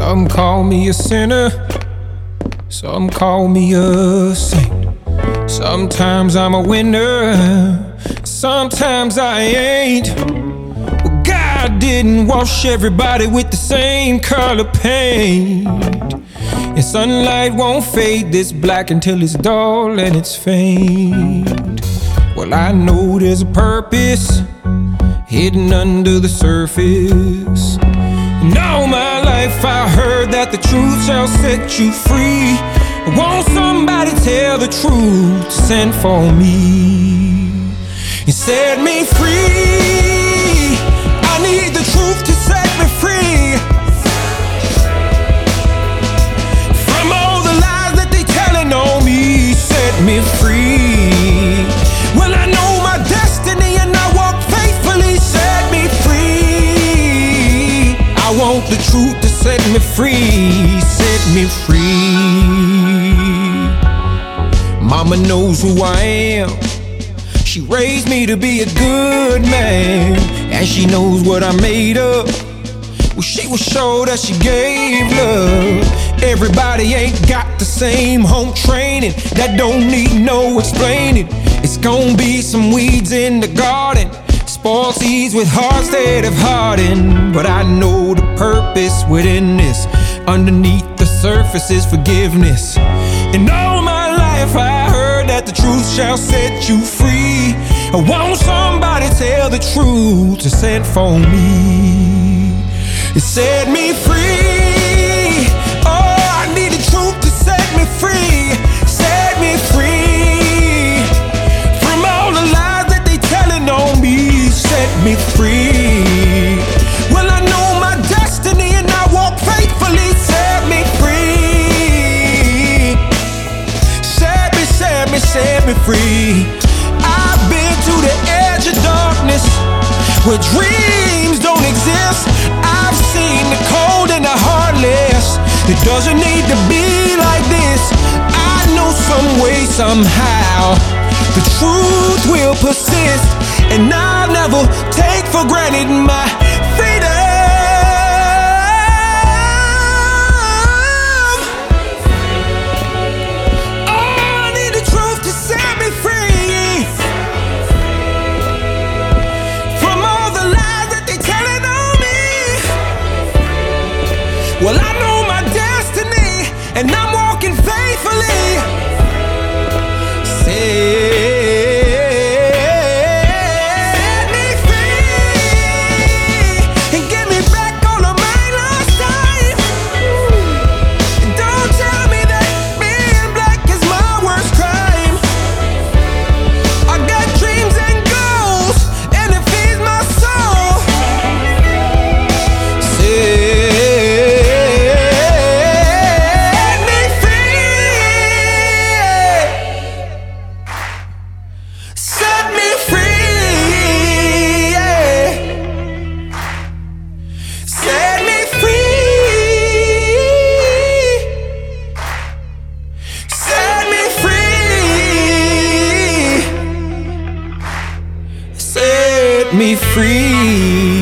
Some call me a sinner, some call me a saint. Sometimes I'm a winner, sometimes I ain't. Well, God didn't wash everybody with the same color paint. And sunlight won't fade this black until it's dull and it's faint. Well, I know there's a purpose hidden under the surface. And all my life I heard that the truth shall set you free. Won't somebody tell the truth, send for me? You set me free. I need the truth to set me free from all the lies that they telling on me. Set me free. Well, I know my destiny and I walk faithfully. Set me free. I want the truth to set me free. Set me free. Mama knows who I am. She raised me to be a good man, and she knows what I'm made of. Well, she was sure that she gave love. Everybody ain't got the same home training. That don't need no explaining. It's gonna be some weeds in the garden, spoiled seeds with hearts that have hardened. But I know the purpose within this. Underneath the surface is forgiveness. And all my life I heard that the truth shall set you free. I want somebody tell the truth to send for me. It set me free. Oh, I need the truth to set me free. Set me free from all the lies that they telling on me. Set me free. Well, I know my destiny and I walk faithfully. Set me free. Set me free. I've been to the edge of darkness where dreams don't exist. I've seen the cold and the heartless. It doesn't need to be like this. I know some way, somehow, the truth will persist. And I'll never take for granted my freedom. Well, I know my destiny, and I'm walking faithfully. Set me free and get me back on the main last time. And don't tell me that being black is my worst crime. I got dreams and goals, and it feeds my soul. Me free.